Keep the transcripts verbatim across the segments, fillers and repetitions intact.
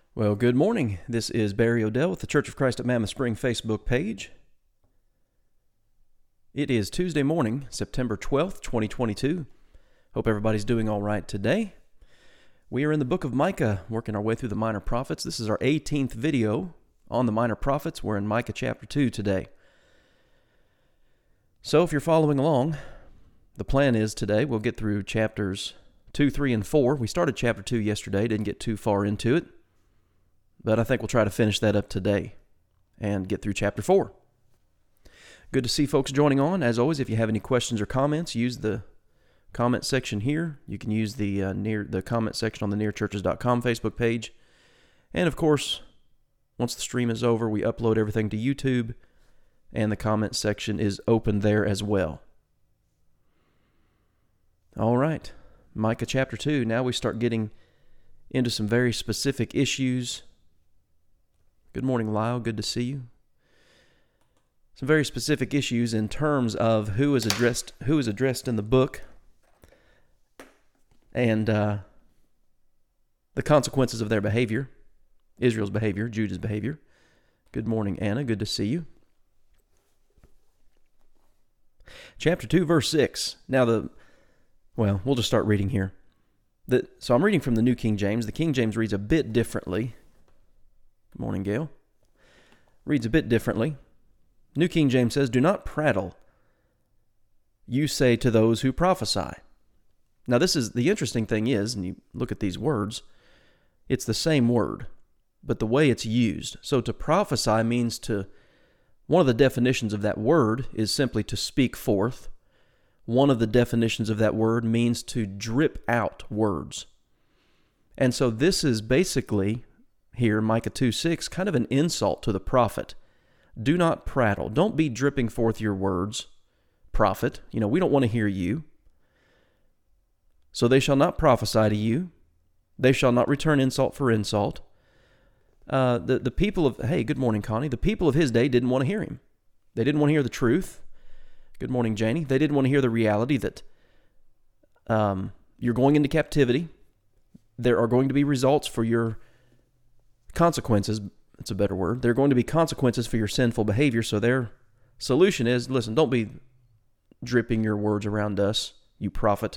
Well, good morning. This is Barry Odell with the Church of Christ at Mammoth Spring Facebook page. It is Tuesday morning, September twelfth, twenty twenty-two. Hope everybody's doing all right today. We are in the book of Micah, working our way through the Minor Prophets. This is our eighteenth video on the Minor Prophets. We're in Micah chapter two today. So if you're following along, the plan is today we'll get through chapters two, three, and four. We started chapter two yesterday, didn't get too far into it. But I think we'll try to finish that up today and get through chapter four. Good to see folks joining on. As always, if you have any questions or comments, use the comment section here. You can use the uh, near the comment section on the near churches dot com Facebook page. And of course, once the stream is over, we upload everything to YouTube, and the comment section is open there as well. All right, Micah chapter two. Now we start getting into some very specific issues. Good morning, Lyle. Good to see you. Some very specific issues in terms of who is addressed, who is addressed in the book, and uh, the consequences of their behavior, Israel's behavior, Judah's behavior. Good morning, Anna. Good to see you. Chapter two, verse six. Now the, well, we'll just start reading here. The, so I'm reading from the New King James. The King James reads a bit differently. Good morning, Gail. Reads a bit differently. New King James says, "Do not prattle, you say to those who prophesy." Now this is, the interesting thing is, and you look at these words, it's the same word, but the way it's used. So to prophesy means to, one of the definitions of that word is simply to speak forth. One of the definitions of that word means to drip out words. And so this is basically, here, Micah two six, kind of an insult to the prophet. Do not prattle. Don't be dripping forth your words, prophet. You know, we don't want to hear you. So they shall not prophesy to you. They shall not return insult for insult. Uh, the, the people of, hey, good morning, Connie. The people of his day didn't want to hear him. They didn't want to hear the truth. Good morning, Janie. They didn't want to hear the reality that um, you're going into captivity. There are going to be results for your consequences. It's a better word. There are going to be consequences for your sinful behavior. So their solution is, listen, don't be dripping your words around us, you prophet.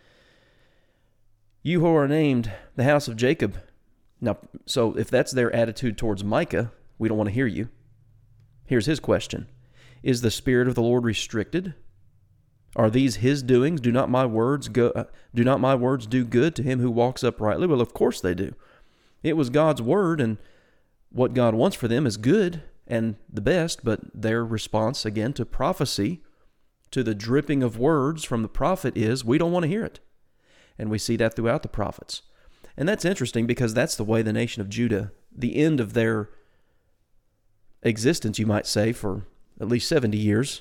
You who are named the house of Jacob. Now, so if that's their attitude towards Micah, we don't want to hear you. Here's his question. Is the Spirit of the Lord restricted? Are these his doings? Do not my words go, uh, do not my words do good to him who walks uprightly? Well, of course they do. It was God's word, and what God wants for them is good and the best, but their response, again, to prophecy, to the dripping of words from the prophet is, we don't want to hear it. And we see that throughout the prophets. And that's interesting because that's the way the nation of Judah, the end of their existence, you might say, for at least seventy years,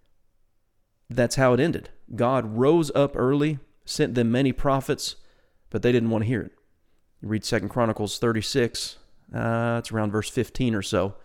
that's how it ended. God rose up early, sent them many prophets, but they didn't want to hear it. You read Second Chronicles thirty-six, uh, it's around verse fifteen or so.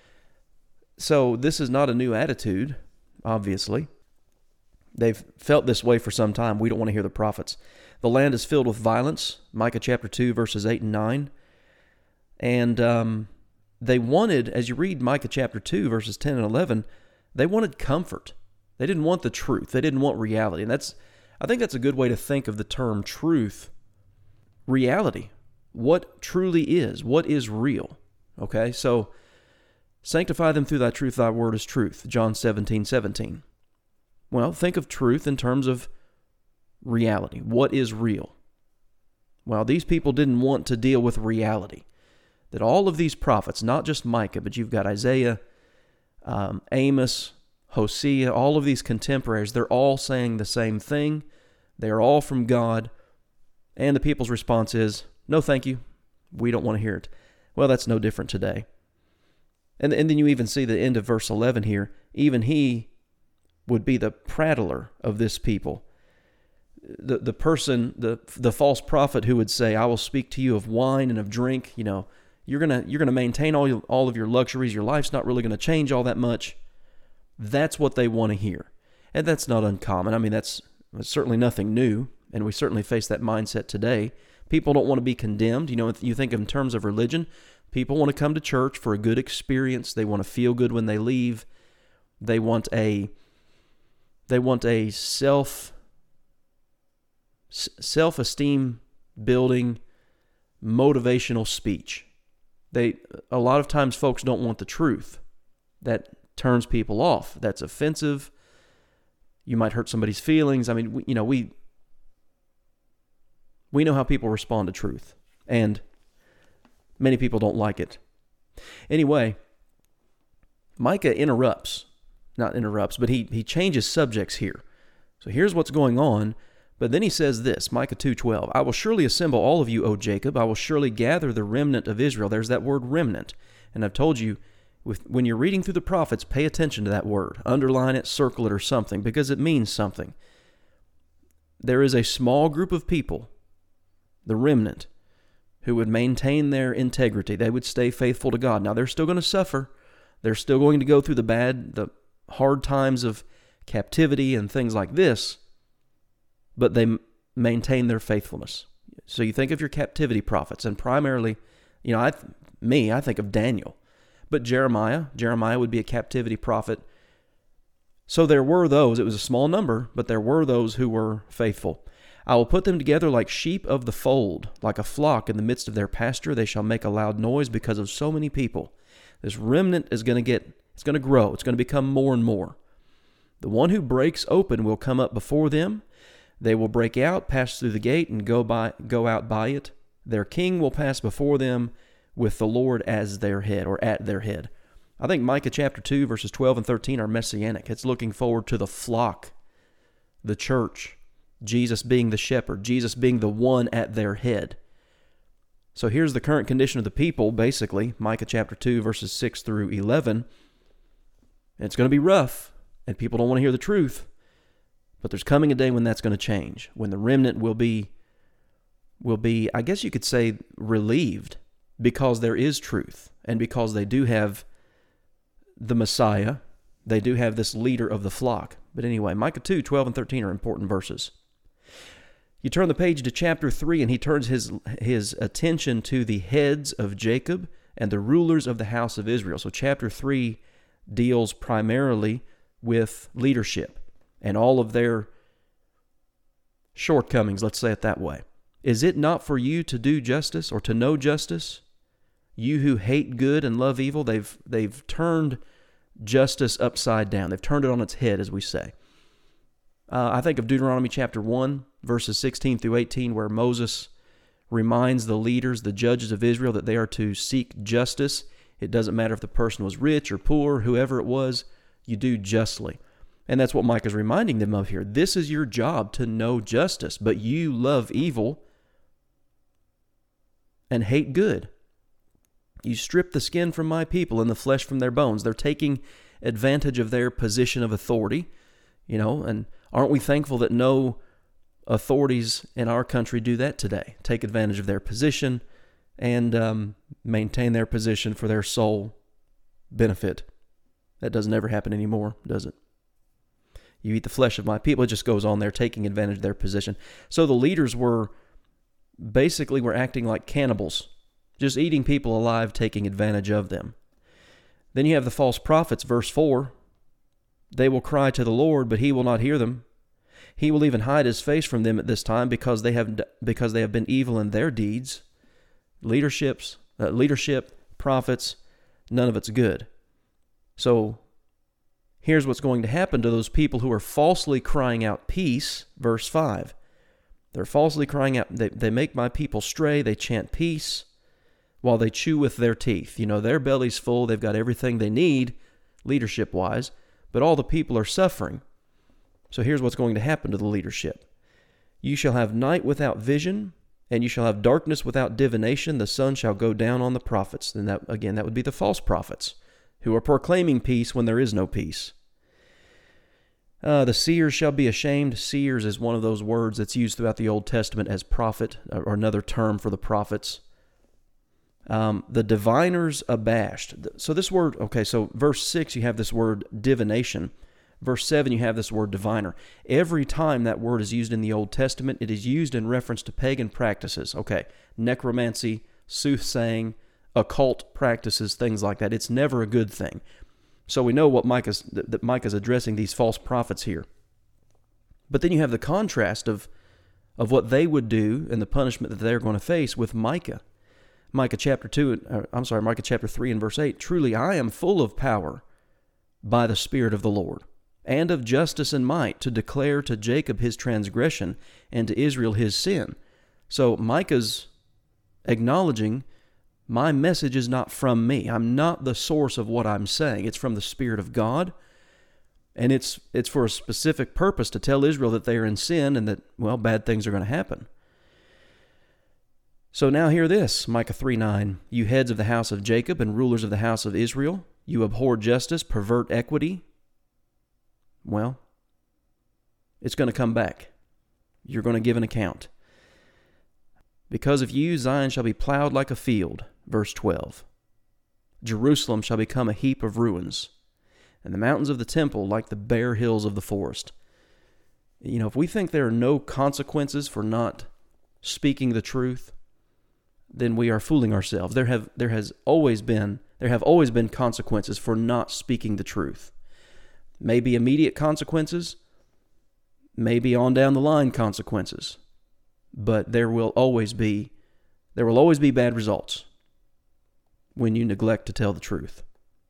So this is not a new attitude, obviously. They've felt this way for some time. We don't want to hear the prophets. The land is filled with violence, Micah chapter two, verses eight and nine. And um, they wanted, as you read Micah chapter two, verses ten and eleven, they wanted comfort. They didn't want the truth. They didn't want reality. And that's, I think that's a good way to think of the term truth. Reality. What truly is. What is real. Okay, so sanctify them through thy truth. Thy word is truth. John seventeen seventeen. Well, think of truth in terms of reality. What is real? Well, these people didn't want to deal with reality. That all of these prophets, not just Micah, but you've got Isaiah, um, Amos, Hosea, all of these contemporaries, they're all saying the same thing. They are all from God. And the people's response is, no, thank you. We don't want to hear it. Well, that's no different today. And, and then you even see the end of verse eleven here. Even he would be the prattler of this people. The the person, the the false prophet who would say, I will speak to you of wine and of drink. You know, you're gonna you're gonna maintain all your, all of your luxuries. Your life's not really gonna change all that much. That's what they want to hear. And that's not uncommon. I mean, that's certainly nothing new. And we certainly face that mindset today. People don't want to be condemned. You know, if you think in terms of religion, people want to come to church for a good experience. They want to feel good when they leave. They want a they want a self self-esteem building motivational speech. They a lot of times folks don't want the truth. That turns people off. That's offensive. You might hurt somebody's feelings. I mean, we, you know, we we know how people respond to truth, and many people don't like it. Anyway, Micah interrupts, not interrupts, but he he changes subjects here. So here's what's going on, but then he says this, Micah two twelve, I will surely assemble all of you, O Jacob. I will surely gather the remnant of Israel. There's that word remnant. And I've told you, with, when you're reading through the prophets, pay attention to that word. Underline it, circle it, or something, because it means something. There is a small group of people, the remnant, who would maintain their integrity. They would stay faithful to God. Now, they're still going to suffer. They're still going to go through the bad, the hard times of captivity and things like this, but they maintain their faithfulness. So you think of your captivity prophets, and primarily, you know, I, me, I think of Daniel. But Jeremiah, Jeremiah would be a captivity prophet. So there were those, it was a small number, but there were those who were faithful. I will put them together like sheep of the fold, like a flock in the midst of their pasture. They shall make a loud noise because of so many people. This remnant is going to get, it's going to grow. It's going to become more and more. The one who breaks open will come up before them. They will break out, pass through the gate, and go by, go out by it. Their king will pass before them with the Lord as their head, or at their head. I think Micah chapter two, verses twelve and thirteen are messianic. It's looking forward to the flock, the church, Jesus being the shepherd, Jesus being the one at their head. So here's the current condition of the people, basically, Micah chapter two, verses six through eleven. It's going to be rough, and people don't want to hear the truth. But there's coming a day when that's going to change, when the remnant will be, will be, I guess you could say, relieved, because there is truth, and because they do have the Messiah, they do have this leader of the flock. But anyway, Micah two, twelve and thirteen are important verses. You turn the page to chapter three, and he turns his his attention to the heads of Jacob and the rulers of the house of Israel. So chapter three deals primarily with leadership and all of their shortcomings, let's say it that way. Is it not for you to do justice or to know justice? You who hate good and love evil, they've they've turned justice upside down. They've turned it on its head, as we say. Uh, I think of Deuteronomy chapter one, verses sixteen through eighteen, where Moses reminds the leaders, the judges of Israel, that they are to seek justice. It doesn't matter if the person was rich or poor, whoever it was, you do justly. And that's what Micah's reminding them of here. This is your job, to know justice, but you love evil and hate good. You strip the skin from my people and the flesh from their bones. They're taking advantage of their position of authority, you know, and aren't we thankful that no authorities in our country do that today? Take advantage of their position and um, maintain their position for their sole benefit. That doesn't ever happen anymore, does it? You eat the flesh of my people. It just goes on there, taking advantage of their position. So the leaders were basically were acting like cannibals, just eating people alive, taking advantage of them. Then you have the false prophets, verse four. They will cry to the Lord, but he will not hear them. He will even hide his face from them at this time, because they have because they have been evil in their deeds. Leaderships, uh, leadership, prophets, none of it's good. So here's what's going to happen to those people who are falsely crying out peace, verse five. They're falsely crying out, they, they make my people stray, they chant peace, while they chew with their teeth. You know, their belly's full, they've got everything they need, leadership-wise, but all the people are suffering. So here's what's going to happen to the leadership. You shall have night without vision, and you shall have darkness without divination. The sun shall go down on the prophets. And that, again, that would be the false prophets, who are proclaiming peace when there is no peace. Uh, the seers shall be ashamed. Seers is one of those words that's used throughout the Old Testament as prophet, or another term for the prophets. Um, the diviners abashed. So this word, okay, so verse six, you have this word divination. Verse seven, you have this word diviner. Every time that word is used in the Old Testament, it is used in reference to pagan practices. Okay, necromancy, soothsaying, occult practices, things like that. It's never a good thing. So we know what Micah's, that Micah's addressing these false prophets here. But then you have the contrast of, of what they would do and the punishment that they're going to face with Micah. Micah chapter two, uh, I'm sorry, Micah chapter three and verse eight. Truly I am full of power by the Spirit of the Lord, and of justice and might, to declare to Jacob his transgression, and to Israel his sin. So Micah's acknowledging, my message is not from me. I'm not the source of what I'm saying. It's from the Spirit of God, and it's it's for a specific purpose, to tell Israel that they are in sin and that, well, bad things are going to happen. So now hear this, Micah three nine. You heads of the house of Jacob and rulers of the house of Israel, you abhor justice, pervert equity. Well, it's going to come back. You're going to give an account. Because of you, Zion shall be plowed like a field. Verse twelve. Jerusalem shall become a heap of ruins, and the mountains of the temple like the bare hills of the forest. You know, if we think there are no consequences for not speaking the truth, then we are fooling ourselves. There have there has always been there have always been consequences for not speaking the truth. Maybe immediate consequences, maybe on down the line consequences, but there will always be there will always be bad results when you neglect to tell the truth.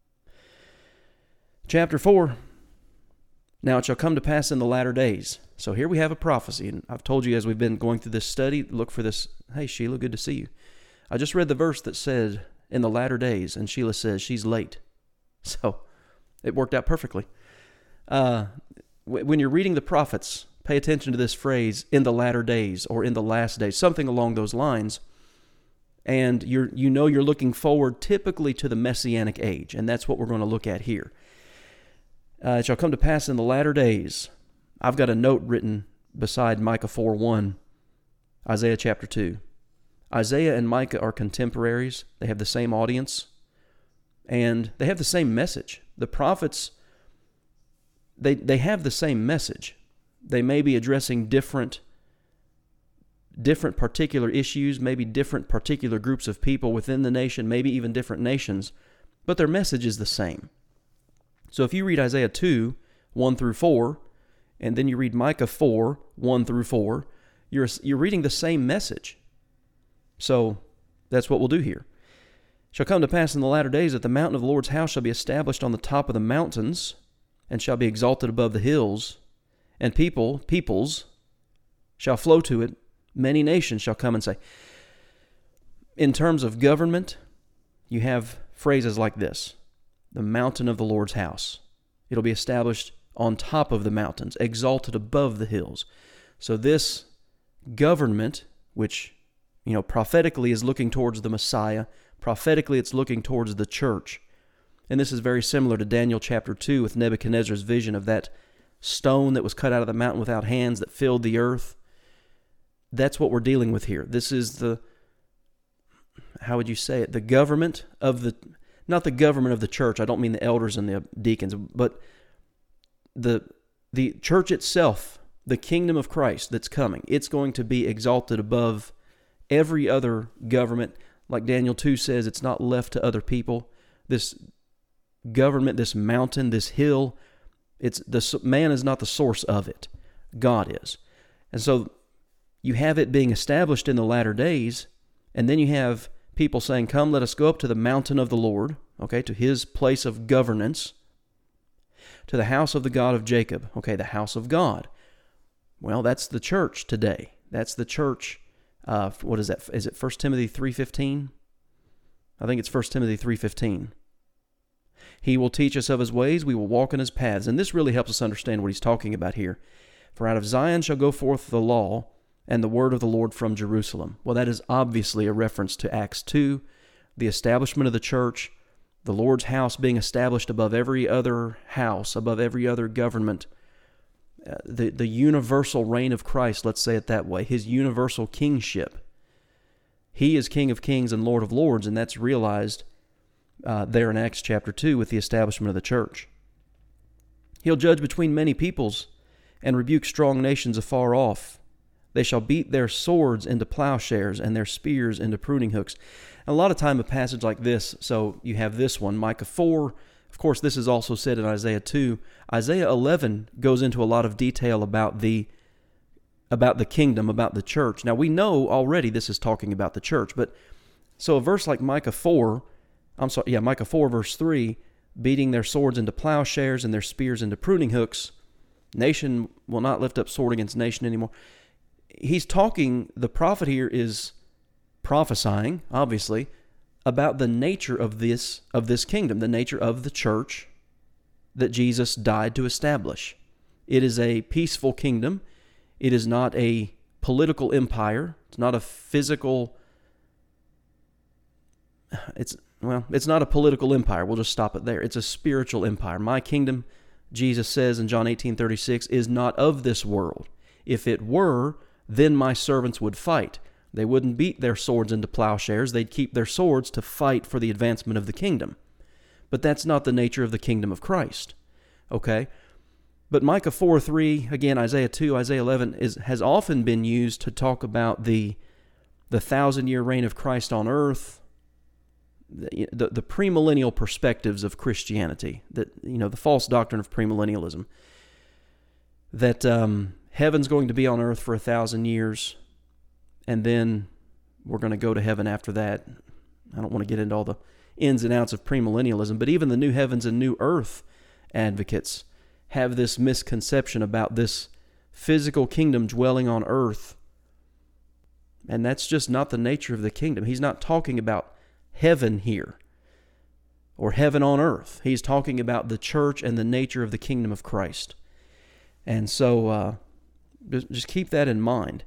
Chapter four. Now it shall come to pass in the latter days. So here we have a prophecy, and I've told you as we've been going through this study, look for this. Hey, Sheila, good to see you. I just read the verse that said, in the latter days, and Sheila says she's late. So it worked out perfectly. Uh, when you're reading the prophets, pay attention to this phrase, in the latter days, or in the last days, something along those lines. And you're, you know you're looking forward typically to the Messianic age, and that's what we're going to look at here. Uh, it shall come to pass in the latter days. I've got a note written beside Micah four one, Isaiah chapter two. Isaiah and Micah are contemporaries. They have the same audience, and they have the same message. The prophets, they they have the same message. They may be addressing different different particular issues, maybe different particular groups of people within the nation, maybe even different nations, but their message is the same. So if you read Isaiah two, one through four, and then you read Micah four, one through four, you're you're reading the same message. So that's what we'll do here. Shall come to pass in the latter days that the mountain of the Lord's house shall be established on the top of the mountains, and shall be exalted above the hills, and people, peoples, shall flow to it. Many nations shall come and say. In terms of government, you have phrases like this: the mountain of the Lord's house. It'll be established on top of the mountains, exalted above the hills. So this government, which, you know, prophetically is looking towards the Messiah, prophetically it's looking towards the church. And this is very similar to Daniel chapter two with Nebuchadnezzar's vision of that stone that was cut out of the mountain without hands that filled the earth. That's what we're dealing with here. This is the, how would you say it? The government of the, not the government of the church. I don't mean the elders and the deacons, but the the church itself, the kingdom of Christ that's coming. It's going to be exalted above every other government. Like Daniel two says, it's not left to other people. This government, this mountain, this hill, it's the man is not the source of it. God is. And so you have it being established in the latter days, and then you have people saying, come, let us go up to the mountain of the Lord, okay, to his place of governance, to the house of the God of Jacob, okay, the house of God. Well, that's the church today. That's the church. Uh, what is that? Is it First Timothy three fifteen? I think it's First Timothy three fifteen. He will teach us of his ways, we will walk in his paths. And this really helps us understand what he's talking about here. For out of Zion shall go forth the law and the word of the Lord from Jerusalem. Well, that is obviously a reference to Acts two, the establishment of the church, the Lord's house being established above every other house, above every other government, uh, the, the universal reign of Christ, let's say it that way, his universal kingship. He is King of kings and Lord of lords, and that's realized uh, there in Acts chapter two with the establishment of the church. He'll judge between many peoples and rebuke strong nations afar off. They shall beat their swords into plowshares and their spears into pruning hooks. And a lot of time a passage like this, so you have this one, Micah four. Of course, this is also said in Isaiah two. Isaiah eleven goes into a lot of detail about the about the kingdom, about the church. Now, we know already this is talking about the church, but so a verse like Micah four, I'm sorry, yeah, Micah four verse three, beating their swords into plowshares and their spears into pruning hooks, nation will not lift up sword against nation anymore. He's talking, the prophet here is prophesying, obviously, about the nature of this of this kingdom, the nature of the church that Jesus died to establish. It is a peaceful kingdom. It is not a political empire. It's not a physical, it's, well, it's not a political empire. We'll just stop it there. It's a spiritual empire. My kingdom, Jesus says in John eighteen thirty-six, is not of this world. If it were, then my servants would fight. They wouldn't beat their swords into plowshares. They'd keep their swords to fight for the advancement of the kingdom. But that's not the nature of the kingdom of Christ. Okay? But Micah four three, again, Isaiah two, Isaiah eleven, is, has often been used to talk about the, the thousand-year reign of Christ on earth, the, the, the premillennial perspectives of Christianity, that, you know, the false doctrine of premillennialism, that um, heaven's going to be on earth for a thousand years, and then we're going to go to heaven after that. I don't want to get into all the ins and outs of premillennialism, but even the new heavens and new earth advocates have this misconception about this physical kingdom dwelling on earth. And that's just not the nature of the kingdom. He's not talking about heaven here or heaven on earth. He's talking about the church and the nature of the kingdom of Christ. And so uh, just keep that in mind.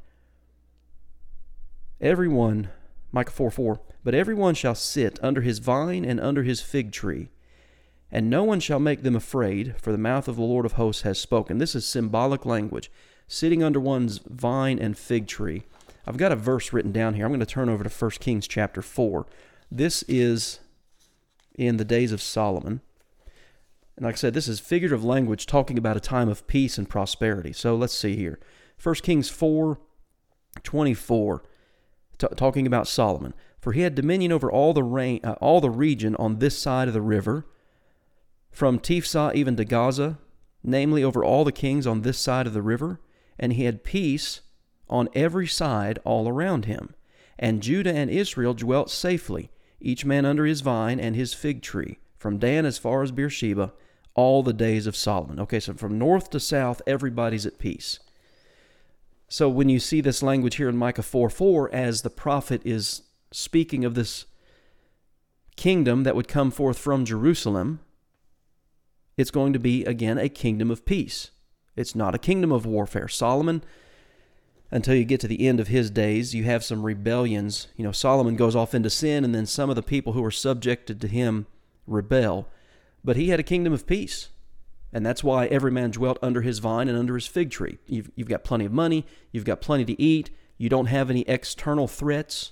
Everyone, Micah four four, but everyone shall sit under his vine and under his fig tree, and no one shall make them afraid, for the mouth of the Lord of hosts has spoken. This is symbolic language, sitting under one's vine and fig tree. I've got a verse written down here. I'm going to turn over to First Kings chapter four. This is in the days of Solomon. And like I said, this is figurative language talking about a time of peace and prosperity. So let's see here. First Kings four twenty-four, t- talking about Solomon. For he had dominion over all the rain, uh, all the region on this side of the river, from Tiphsah even to Gaza, namely over all the kings on this side of the river, and he had peace on every side all around him. And Judah and Israel dwelt safely, each man under his vine and his fig tree, from Dan as far as Beersheba, all the days of Solomon. Okay, so from north to south, everybody's at peace. So when you see this language here in Micah four four, as the prophet is speaking of this kingdom that would come forth from Jerusalem, it's going to be, again, a kingdom of peace. It's not a kingdom of warfare. Solomon, until you get to the end of his days, you have some rebellions. You know, Solomon goes off into sin, and then some of the people who are subjected to him rebel. But he had a kingdom of peace. And that's why every man dwelt under his vine and under his fig tree. You've, you've got plenty of money. You've got plenty to eat. You don't have any external threats.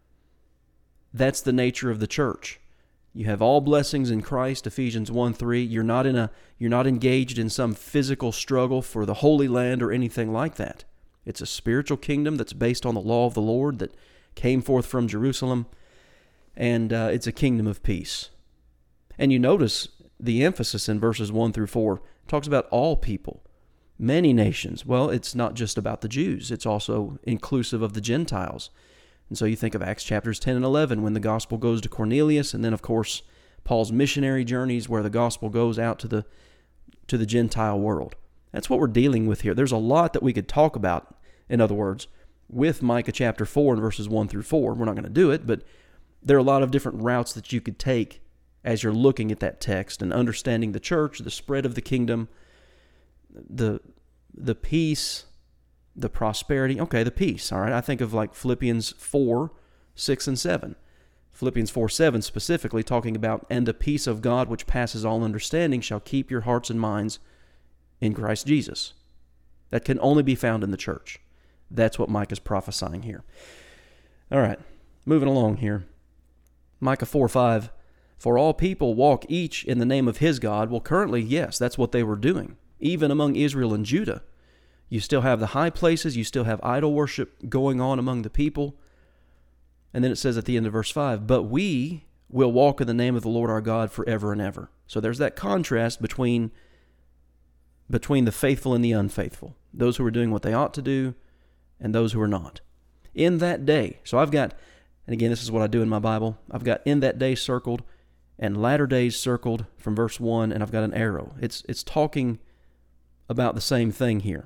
That's the nature of the church. You have all blessings in Christ, Ephesians one three. You're not in a you're not engaged in some physical struggle for the Holy Land or anything like that. It's a spiritual kingdom that's based on the law of the Lord that came forth from Jerusalem, and uh, it's a kingdom of peace. And you notice the emphasis in verses one through four. It talks about all people, many nations. Well, it's not just about the Jews. It's also inclusive of the Gentiles. And so you think of Acts chapters ten and eleven when the gospel goes to Cornelius, and then, of course, Paul's missionary journeys where the gospel goes out to the to the Gentile world. That's what we're dealing with here. There's a lot that we could talk about, in other words, with Micah chapter four and verses one through four. We're not going to do it, but there are a lot of different routes that you could take as you're looking at that text and understanding the church, the spread of the kingdom, the the peace, the prosperity. Okay, the peace, all right? I think of like Philippians four, six, and seven. Philippians four, seven specifically talking about, and the peace of God which passes all understanding shall keep your hearts and minds in Christ Jesus. That can only be found in the church. That's what Micah's prophesying here. All right, moving along here. Micah four, five. For all people walk each in the name of his God. Well, currently, yes, that's what they were doing. Even among Israel and Judah, you still have the high places, you still have idol worship going on among the people. And then it says at the end of verse five, but we will walk in the name of the Lord our God forever and ever. So there's that contrast between, between the faithful and the unfaithful, those who are doing what they ought to do and those who are not. In that day, so I've got, and again, this is what I do in my Bible, I've got in that day circled and latter days circled from verse one, and I've got an arrow. It's it's talking about the same thing here.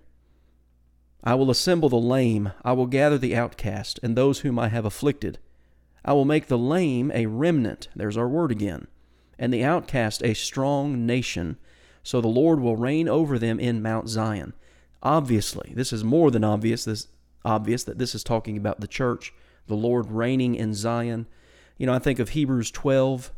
I will assemble the lame, I will gather the outcast, and those whom I have afflicted. I will make the lame a remnant, there's our word again, and the outcast a strong nation, so the Lord will reign over them in Mount Zion. Obviously, this is more than obvious, this obvious that this is talking about the church, the Lord reigning in Zion. You know, I think of Hebrews twelve,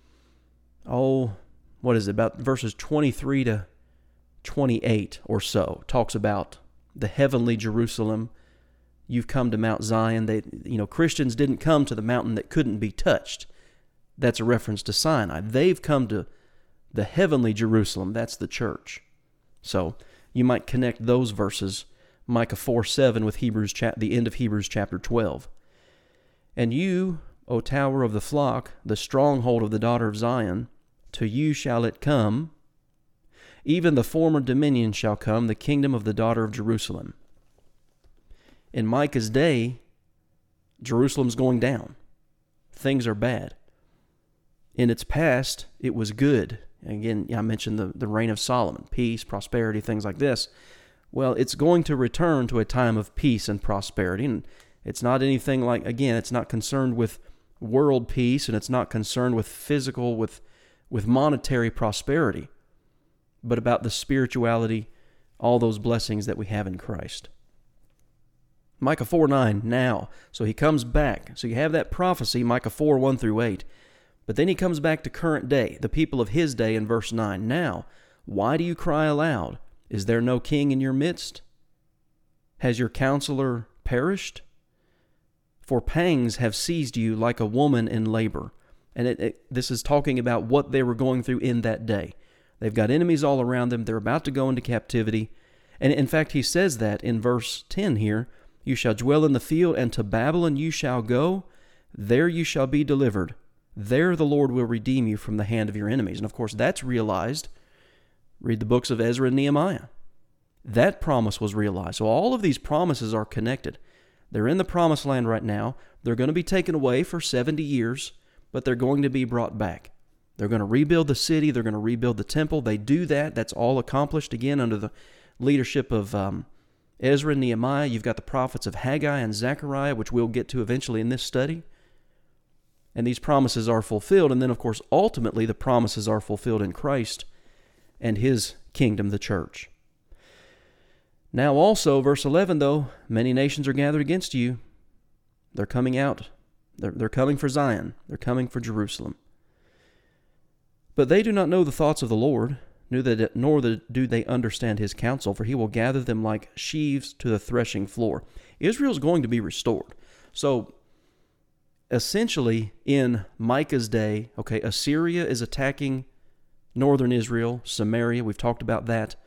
oh, what is it, about verses twenty-three to twenty-eight or so, talks about the heavenly Jerusalem. You've come to Mount Zion. They, you know, Christians didn't come to the mountain that couldn't be touched. That's a reference to Sinai. They've come to the heavenly Jerusalem. That's the church. So you might connect those verses, Micah four seven, with Hebrews cha- the end of Hebrews chapter twelve. And you, O tower of the flock, the stronghold of the daughter of Zion, to you shall it come. Even the former dominion shall come, the kingdom of the daughter of Jerusalem. In Micah's day, Jerusalem's going down. Things are bad. In its past, it was good. Again, I mentioned the, the reign of Solomon, peace, prosperity, things like this. Well, it's going to return to a time of peace and prosperity. And it's not anything like, again, it's not concerned with world peace, and it's not concerned with physical, with, with monetary prosperity, but about the spirituality, all those blessings that we have in Christ. Micah four nine, now. So he comes back. So you have that prophecy, Micah four one through eight. But then he comes back to current day, the people of his day in verse nine. Now, why do you cry aloud? Is there no king in your midst? Has your counselor perished? For pangs have seized you like a woman in labor. And it, it, this is talking about what they were going through in that day. They've got enemies all around them. They're about to go into captivity. And in fact, he says that in verse ten here, you shall dwell in the field, and to Babylon you shall go. There you shall be delivered. There the Lord will redeem you from the hand of your enemies. And of course, that's realized. Read the books of Ezra and Nehemiah. That promise was realized. So all of these promises are connected. They're in the promised land right now. They're going to be taken away for seventy years, but they're going to be brought back. They're going to rebuild the city. They're going to rebuild the temple. They do that. That's all accomplished, again, under the leadership of um, Ezra and Nehemiah. You've got the prophets of Haggai and Zechariah, which we'll get to eventually in this study. And these promises are fulfilled. And then, of course, ultimately, the promises are fulfilled in Christ and his kingdom, the church. Now also, verse eleven, though, many nations are gathered against you. They're coming out. They're, they're coming for Zion. They're coming for Jerusalem. But they do not know the thoughts of the Lord, nor do they understand his counsel, for he will gather them like sheaves to the threshing floor. Israel's going to be restored. So, essentially, in Micah's day, okay, Assyria is attacking northern Israel, Samaria. We've talked about that.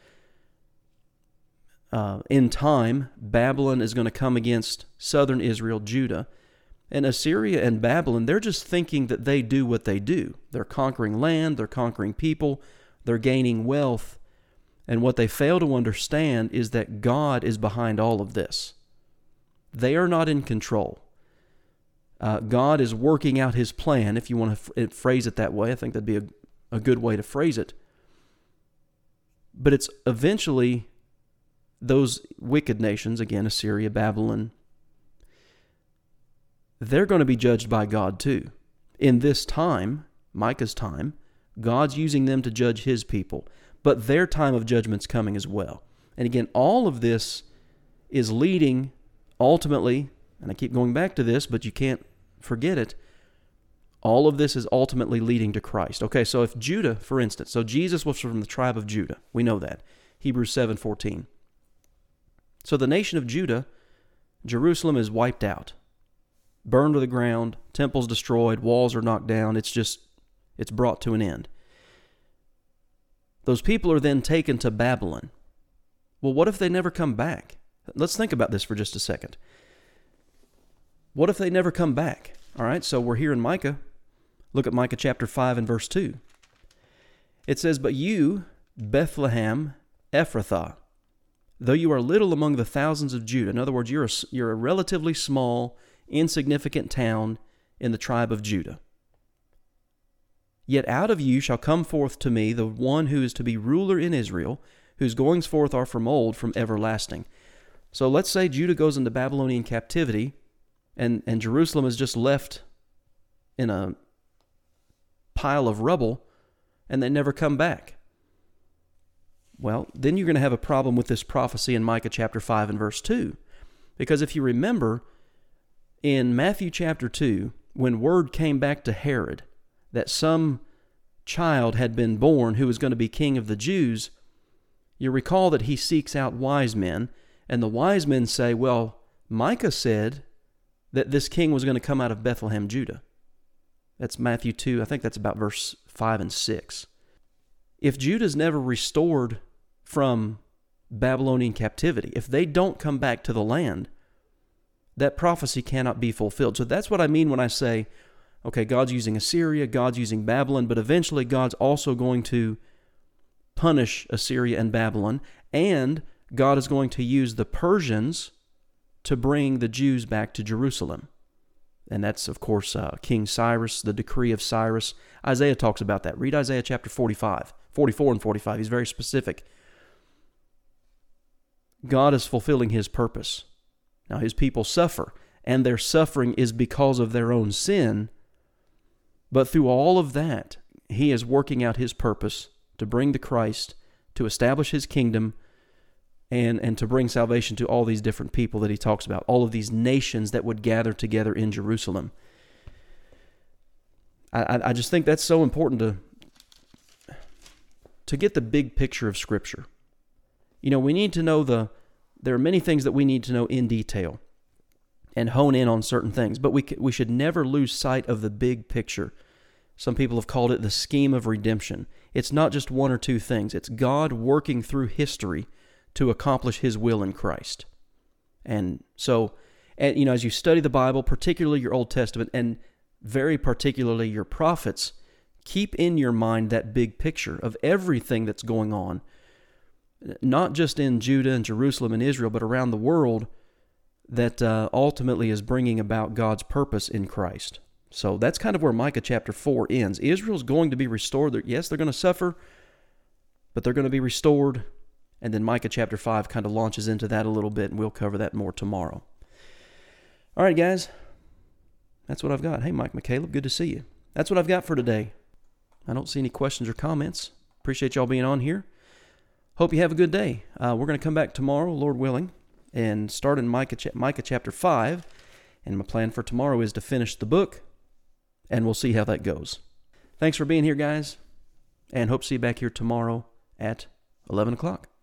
Uh, in time, Babylon is going to come against southern Israel, Judah. And Assyria and Babylon, they're just thinking that they do what they do. They're conquering land, they're conquering people, they're gaining wealth. And what they fail to understand is that God is behind all of this. They are not in control. Uh, God is working out his plan, if you want to f- phrase it that way. I think that'd be a, a good way to phrase it. But it's eventually those wicked nations, again, Assyria, Babylon, they're going to be judged by God too. In this time, Micah's time, God's using them to judge his people. But their time of judgment's coming as well. And again, all of this is leading ultimately, and I keep going back to this, but you can't forget it, all of this is ultimately leading to Christ. Okay, so if Judah, for instance, so Jesus was from the tribe of Judah. We know that. Hebrews seven fourteen. So the nation of Judah, Jerusalem is wiped out. Burned to the ground, temples destroyed, walls are knocked down. It's just, It's brought to an end. Those people are then taken to Babylon. Well, what if they never come back? Let's think about this for just a second. What if they never come back? All right, so we're here in Micah. Look at Micah chapter five and verse two. It says, "But you, Bethlehem Ephrathah, though you are little among the thousands of Judah," in other words, you're a, you're a relatively small, insignificant town in the tribe of Judah, "yet out of you shall come forth to me the one who is to be ruler in Israel, whose goings forth are from old, from everlasting." So let's say Judah goes into Babylonian captivity, and, and Jerusalem is just left in a pile of rubble, and they never come back. Well, then you're going to have a problem with this prophecy in Micah chapter five and verse two. Because if you remember, in Matthew chapter two, when word came back to Herod that some child had been born who was going to be king of the Jews, you recall that he seeks out wise men, and the wise men say, well, Micah said that this king was going to come out of Bethlehem, Judah. That's Matthew two, I think that's about verse five and six. If Judah's never restored from Babylonian captivity, if they don't come back to the land, that prophecy cannot be fulfilled. So that's what I mean when I say, okay, God's using Assyria, God's using Babylon, but eventually God's also going to punish Assyria and Babylon, and God is going to use the Persians to bring the Jews back to Jerusalem. And that's, of course, uh, King Cyrus, the decree of Cyrus. Isaiah talks about that. Read Isaiah chapter forty-five, forty-four and forty-five. He's very specific. God is fulfilling His purpose. Now, His people suffer, and their suffering is because of their own sin. But through all of that, He is working out His purpose to bring the Christ, to establish His kingdom, and, and to bring salvation to all these different people that He talks about, all of these nations that would gather together in Jerusalem. I, I just think that's so important to, to get the big picture of Scripture. You know, we need to know the, there are many things that we need to know in detail and hone in on certain things, but we we should never lose sight of the big picture. Some people have called it the scheme of redemption. It's not just one or two things. It's God working through history to accomplish His will in Christ. And so, and, you know, as you study the Bible, particularly your Old Testament, and very particularly your prophets, keep in your mind that big picture of everything that's going on, not just in Judah and Jerusalem and Israel, but around the world, that uh, ultimately is bringing about God's purpose in Christ. So that's kind of where Micah chapter four ends. Israel's going to be restored. Yes, they're going to suffer, but they're going to be restored. And then Micah chapter five kind of launches into that a little bit, and we'll cover that more tomorrow. All right, guys. That's what I've got. Hey, Mike McCaleb, good to see you. That's what I've got for today. I don't see any questions or comments. Appreciate y'all being on here. Hope you have a good day. Uh, we're going to come back tomorrow, Lord willing, and start in Micah, cha- Micah chapter five. And my plan for tomorrow is to finish the book, and we'll see how that goes. Thanks for being here, guys, and hope to see you back here tomorrow at eleven o'clock.